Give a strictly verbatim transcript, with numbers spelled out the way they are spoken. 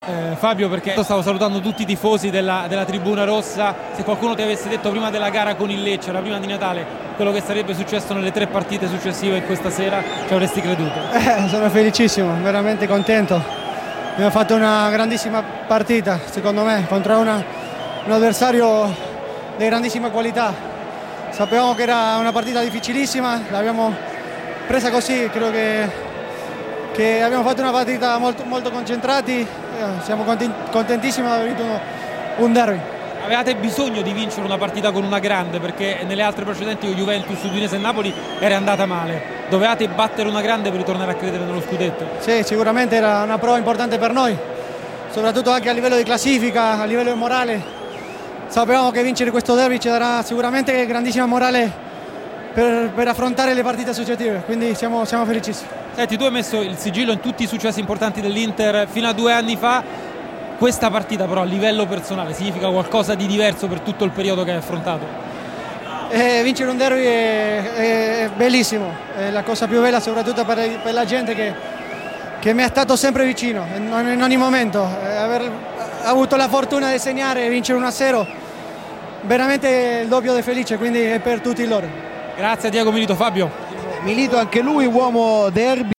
Eh, Fabio, perché stavo salutando tutti i tifosi della, della tribuna rossa, se qualcuno ti avesse detto prima della gara con il Lecce, la prima di Natale, quello che sarebbe successo nelle tre partite successive in questa sera, ci avresti creduto? Eh, sono felicissimo, veramente contento. Abbiamo fatto una grandissima partita, secondo me, contro una, un avversario di grandissima qualità. Sapevamo che era una partita difficilissima, l'abbiamo presa così, credo che, che abbiamo fatto una partita molto, molto concentrati, eh, siamo contentissimi di aver vinto uno, un derby. Avevate bisogno di vincere una partita con una grande, perché nelle altre precedenti con Juventus, Udinese e Napoli era andata male. Dovevate battere una grande per ritornare a credere nello scudetto? Sì, sicuramente era una prova importante per noi, soprattutto anche a livello di classifica, a livello morale. Sapevamo che vincere questo derby ci darà sicuramente grandissima morale per, per affrontare le partite successive, quindi siamo, siamo felicissimi. Senti, tu hai messo il sigillo in tutti i successi importanti dell'Inter fino a due anni fa. Questa partita però a livello personale significa qualcosa di diverso per tutto il periodo che hai affrontato? Eh, vincere un derby è, è bellissimo, è la cosa più bella soprattutto per, per la gente che, che mi è stato sempre vicino in, in ogni momento. Eh, aver avuto la fortuna di segnare e vincere uno a zero, veramente il doppio di felice, quindi è per tutti loro. Grazie a Diego Milito. Fabio? Milito anche lui uomo derby.